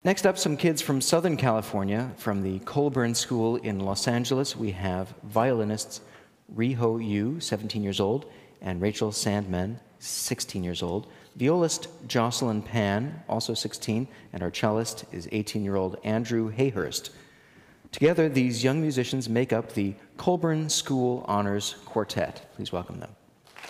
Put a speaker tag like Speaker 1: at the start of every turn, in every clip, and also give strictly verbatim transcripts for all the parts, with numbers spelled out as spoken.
Speaker 1: Next up, some kids from Southern California, from the Colburn School in Los Angeles. We have violinists Riho Yu, seventeen years old, and Rachel Sandman, sixteen years old. Violist Jocelyn Pan, also sixteen, and our cellist is eighteen-year-old Andrew Hayhurst. Together, these young musicians make up the Colburn School Honors Quartet. Please welcome them.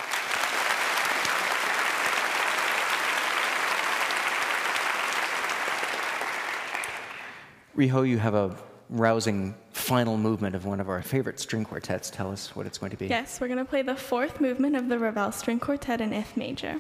Speaker 1: Riho, you have a rousing final movement of one of our favorite string quartets. Tell us what it's going to be.
Speaker 2: Yes, we're going to play the fourth movement of the Ravel String Quartet in F major.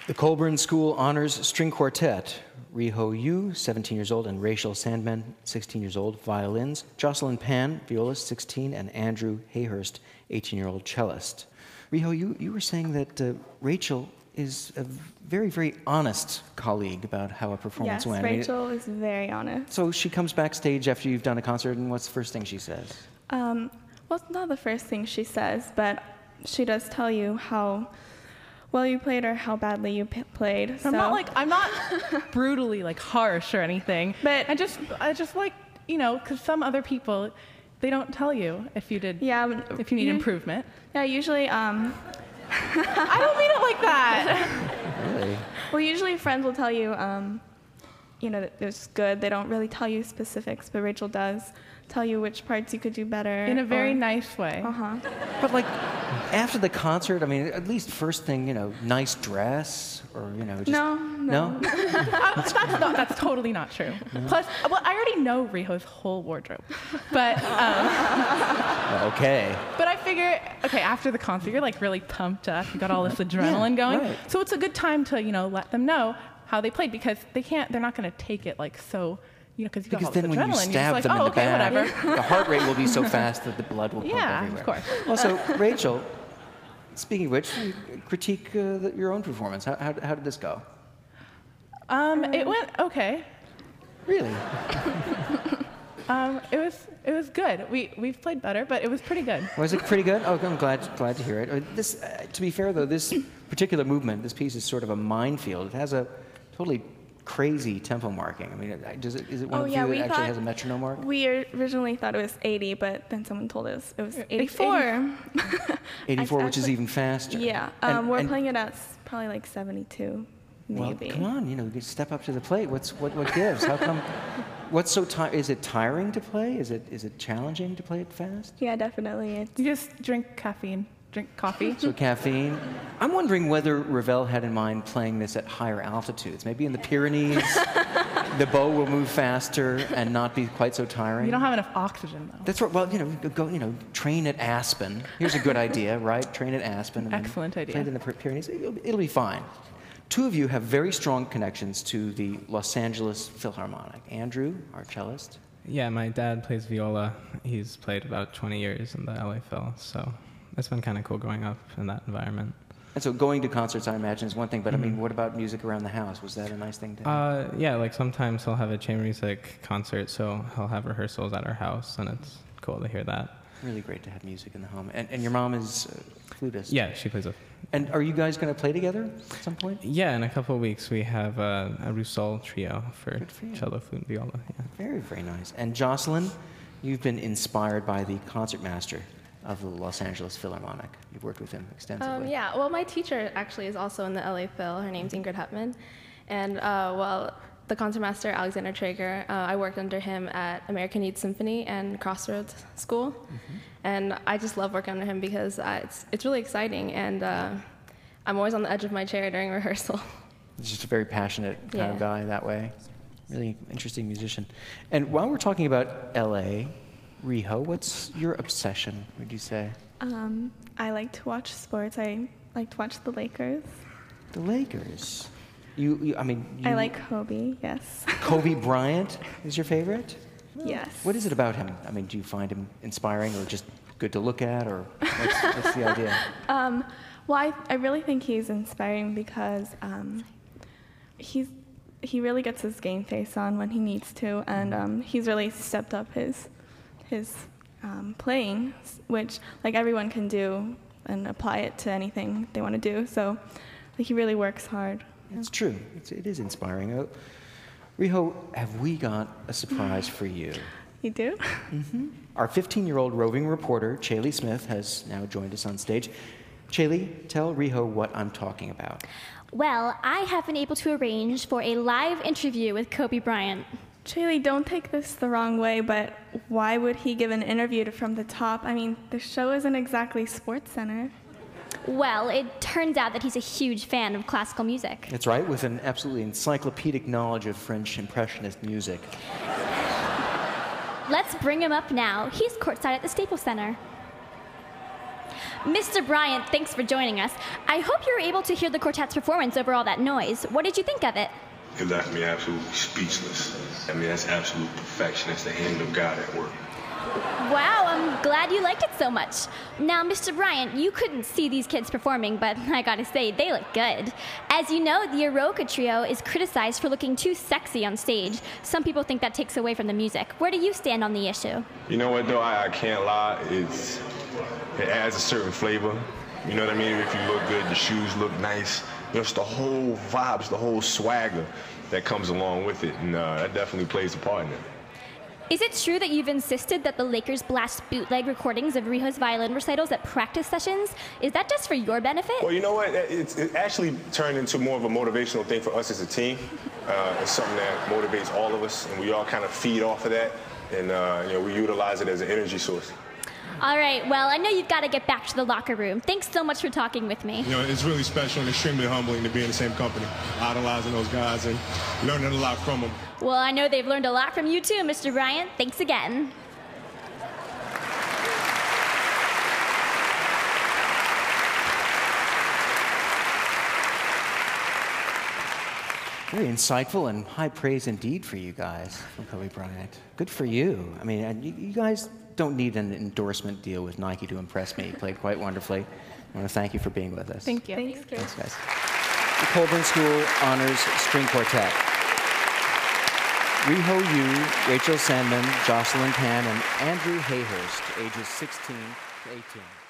Speaker 1: The Colburn School Honors String Quartet, Riho Yu, seventeen years old, and Rachel Sandman, sixteen years old, violins. Jocelyn Pan, violist, sixteen, and Andrew Hayhurst, eighteen-year-old cellist. Riho, you, you were saying that uh, Rachel is a very, very honest colleague about how a performance
Speaker 2: Yes,
Speaker 1: went. I mean,
Speaker 2: Rachel is very honest.
Speaker 1: so she comes backstage after you've done a concert, and what's the first thing she says?
Speaker 2: Um, well, it's not the first thing she says, but she does tell you how well you played or how badly you p- played. So.
Speaker 3: I'm not like I'm not brutally like harsh or anything,
Speaker 2: But-
Speaker 3: I just I just like you know because some other people they don't tell you if you did
Speaker 2: Yeah, when-
Speaker 3: if you need
Speaker 2: you-
Speaker 3: improvement.
Speaker 2: Yeah, usually, um,
Speaker 3: I don't mean it like that.
Speaker 1: Really?
Speaker 2: well, usually friends will tell you, um, you know, that it was good. They don't really tell you specifics, but Rachel does tell you which parts you could do better.
Speaker 3: In a very
Speaker 2: or,
Speaker 3: nice way.
Speaker 2: Uh-huh.
Speaker 1: But like, after the concert, I mean, at least first thing, you know, nice dress, or, you know, just...
Speaker 2: No, no.
Speaker 1: No?
Speaker 3: Uh, that's not that's totally not true. Plus, well, I already know Riho's whole wardrobe, but um,
Speaker 1: Okay.
Speaker 3: but I figure okay after the concert you're like really pumped up, you got all this adrenaline going,
Speaker 1: right.
Speaker 3: so it's a good time to you know let them know how they played because they can't they're not going to take it like so. You know, because you got
Speaker 1: Because
Speaker 3: all this
Speaker 1: then when you
Speaker 3: adrenaline,
Speaker 1: stab
Speaker 3: you're just
Speaker 1: them
Speaker 3: like, oh,
Speaker 1: in the
Speaker 3: okay,
Speaker 1: back,
Speaker 3: whatever.
Speaker 1: the heart rate will be so fast that the blood will pump
Speaker 3: Yeah,
Speaker 1: everywhere.
Speaker 3: of course.
Speaker 1: Also, Rachel, speaking of which, you critique uh, the, your own performance. How, how, how did this go?
Speaker 3: Um, it went okay.
Speaker 1: Really?
Speaker 3: Um, it was it was good. We we've played better, but it was pretty good.
Speaker 1: Was it pretty good? Oh, I'm glad glad to hear it. Uh, This, uh, to be fair though, this particular movement, this piece is sort of a minefield. It has a totally crazy tempo marking. I mean, uh, does it, is it one
Speaker 2: Oh,
Speaker 1: of the
Speaker 2: yeah,
Speaker 1: few
Speaker 2: we
Speaker 1: that actually
Speaker 2: thought-
Speaker 1: has a metronome mark?
Speaker 2: We originally thought it was eighty, but then someone told us it was
Speaker 3: It's
Speaker 2: eighty-four.
Speaker 1: eighty-four, which is
Speaker 2: actually-
Speaker 1: even faster.
Speaker 2: Yeah,
Speaker 1: And-
Speaker 2: um, we're
Speaker 1: and-
Speaker 2: playing it at s- probably like seventy-two,
Speaker 1: Well,
Speaker 2: maybe.
Speaker 1: come on, you know, you step up to the plate. What's what? What gives? How come? What's so ti- Is it tiring to play? Is it is it challenging to play it fast?
Speaker 2: Yeah, definitely. It's,
Speaker 3: You just drink caffeine, drink coffee.
Speaker 1: So caffeine. I'm wondering whether Ravel had in mind playing this at higher altitudes. Maybe in the Pyrenees, the bow will move faster and not be quite so tiring.
Speaker 3: You don't have enough oxygen though.
Speaker 1: That's right. Well, you know, go. You know, train at Aspen. Here's a good idea, right? Train at Aspen. And then
Speaker 3: Excellent idea.
Speaker 1: Play it in the Py- Pyrenees. It'll, it'll be fine. Two of you have very strong connections to the Los Angeles Philharmonic. Andrew, our cellist.
Speaker 4: Yeah, my dad plays viola. He's played about twenty years in the L A Phil, so it's been kind of cool growing up in that environment.
Speaker 1: And so going to concerts, I imagine, is one thing, but I mean, what about music around the house? Was that a nice thing to have?
Speaker 4: Uh, yeah, like sometimes he'll have a chamber music concert, so he'll have rehearsals at our house, and it's cool to hear that.
Speaker 1: Really great to have music in the home. And, and your mom is a flutist.
Speaker 4: Yeah, she plays a.
Speaker 1: And are you guys going to play together at some point?
Speaker 4: Yeah, in a couple of weeks we have a, a Roussel trio for,
Speaker 1: Good for you.
Speaker 4: cello, flute, and viola. Yeah.
Speaker 1: Very, very nice. And Jocelyn, you've been inspired by the concertmaster of the Los Angeles Philharmonic. You've worked with him extensively.
Speaker 5: Um, yeah, well, my teacher actually is also in the L A Phil. Her name's Ingrid Hutman. And, uh, well, the concertmaster, Alexander Traeger, uh, I worked under him at American Youth Symphony and Crossroads School. Mm-hmm. And I just love working under him because uh, it's, it's really exciting. And uh, I'm always on the edge of my chair during rehearsal.
Speaker 1: He's just a very passionate kind of
Speaker 5: Yeah.
Speaker 1: guy that way. Really interesting musician. And while we're talking about L A, Riho, what's your obsession, would you say?
Speaker 2: um, I like to watch sports. I like to watch the Lakers.
Speaker 1: The Lakers. You, you I mean, you,
Speaker 2: I like Kobe, yes.
Speaker 1: Kobe Bryant is your favorite?
Speaker 2: Yes.
Speaker 1: What is it about him? I mean, do you find him inspiring or just good to look at, or what's, what's the idea?
Speaker 2: Um, well, I, I really think he's inspiring because um, he's he really gets his game face on when he needs to, and um, he's really stepped up his his um, playing, which like everyone can do and apply it to anything they want to do. So, like he really works hard.
Speaker 1: It's true. It's, it is inspiring. Uh, Riho, have we got a surprise for you?
Speaker 2: You do?
Speaker 1: Our fifteen-year-old roving reporter, Chaley Smith, has now joined us on stage. Chaley, tell Riho what I'm talking about.
Speaker 6: Well, I have been able to arrange for a live interview with Kobe Bryant.
Speaker 2: Chaley, don't take this the wrong way, but why would he give an interview to From the Top? I mean, the show isn't exactly Sports Center.
Speaker 6: Well, it turns out that he's a huge fan of classical music.
Speaker 1: That's right, with an absolutely encyclopedic knowledge of French Impressionist music.
Speaker 6: Let's bring him up now. He's courtside at the Staples Center. Mister Bryant, thanks for joining us. I hope you were able to hear the quartet's performance over all that noise. What did you think of it?
Speaker 7: It left me absolutely speechless. I mean, that's absolute perfection. That's the hand of God at work.
Speaker 6: Wow, I'm glad you liked it so much. Now, Mister Bryant, you couldn't see these kids performing, but I gotta say, they look good. As you know, the Eroica Trio is criticized for looking too sexy on stage. Some people think that takes away from the music. Where do you stand on the issue?
Speaker 7: You know what, though? I, I can't lie. It's, it adds a certain flavor. You know what I mean? If you look good, the shoes look nice. You know, it's the whole vibes, the whole swagger that comes along with it, and uh, that definitely plays a part in it.
Speaker 6: Is it true that you've insisted that the Lakers blast bootleg recordings of Rijo's violin recitals at practice sessions? Is that just for your benefit?
Speaker 7: Well, you know what? It's, it actually turned into more of a motivational thing for us as a team. Uh, it's something that motivates all of us, and we all kind of feed off of that, and uh, you know, we utilize it as an energy source.
Speaker 6: All right, well, I know you've got to get back to the locker room. Thanks so much for talking with me.
Speaker 8: You know, it's really special and extremely humbling to be in the same company, idolizing those guys and learning a lot from them.
Speaker 6: Well, I know they've learned a lot from you too, Mister Bryant. Thanks again.
Speaker 1: Very insightful and high praise indeed for you guys from Kobe Bryant. Good for you. I mean, and you, you guys don't need an endorsement deal with Nike to impress me. You played quite wonderfully. I want to thank you for being with us.
Speaker 3: Thank you.
Speaker 2: Thanks,
Speaker 1: Thanks, guys. The Colburn School Honors String Quartet. Riho Yu, Rachel Sandman, Jocelyn Tan, and Andrew Hayhurst, ages sixteen to eighteen.